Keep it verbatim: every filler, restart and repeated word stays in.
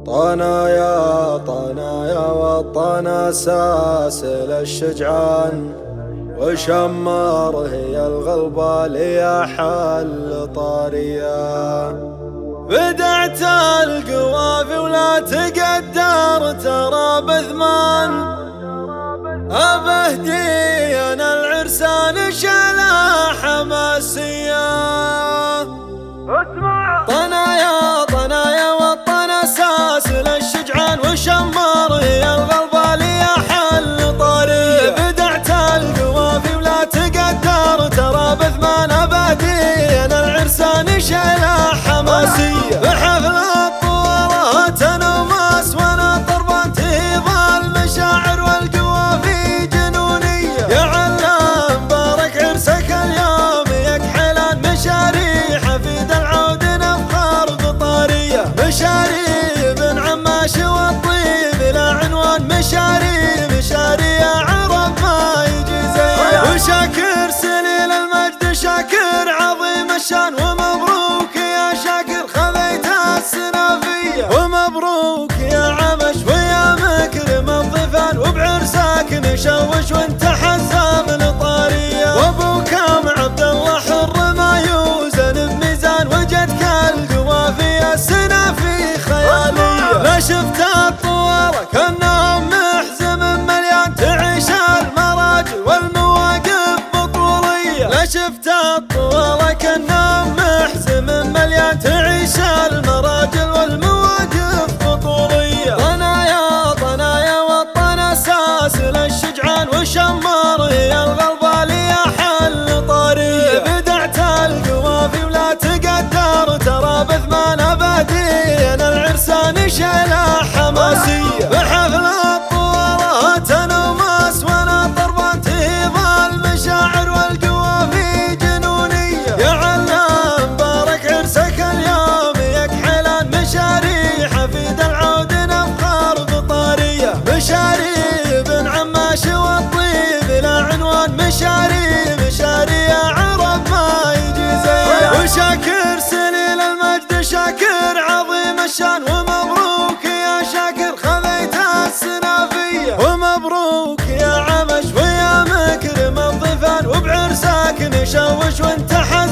طنا يا طنا يا وطنا ساسل الشجعان، وشمار هي الغلبة لي حل طارية. بدعت القوافي ولا تقدر ترى بثمان، أبهدي أنا العرسان شلا حماسية. طنا يا طنا يا وطنا ساسل الشجعان، وشمار هي الغلبة لي حل طارية. بدعت القوافي ولا تقدر ترى بثمان، أبهدي أنا العرسان شلا حماسية. بحفل الطورات أنا وماس وانا طربان، تهيض المشاعر والقوافي جنونية. يا علام بارك عرسك اليوم يكحلان، مشاري حفيد العود نفخر بطارية. مشاري بن عماش والطيب لا عنوان، مشاري مشاري يا عرب ما يجي زيها. وشاكر سليل المجد شاكر عظيم الشان، ومبروك يا شاكر خذيت السنافية. ومبروك يا عمش ويا مكرم الضيفان، وبعرسك نشوش وانت حزام الطارية. وابوك ام عبد الله حر ما يوزن بميزان، وجدك القوافي السنافي خيالية. لا شفت الطوارة كانهم محزم مليان، تعيش المراجل والمواقف بطولية. لا شفت الطوارة كانهم محزم مليان، تعيش المراجل والمواقف بطولية. طنا يا طنا يا وطنا ساسل الشجعان، وشمار هي الغلبة لي حل طارية. بدعت القوافي ولا تقدر ترى بثمان، أبهدي أنا العرسان شلا حماسية. بحفل الطورات أنا وماس وانا طربان، تهيض المشاعر والقوافي جنونية. يا علام بارك عرسك اليوم يكحلان، مشاري حفيد العود نفخر بطارية. مشاري بن عماش والطيب لا عنوان، مشاري مشاري يا عرب ما يجي زيها. وشاكر سليل المجد شاكر عظيم الشان، ومبروك يا شاكر خذيت السنافية. ومبروك يا عمش ويا مكرم الضيفان، وبعرسك نشوش وانت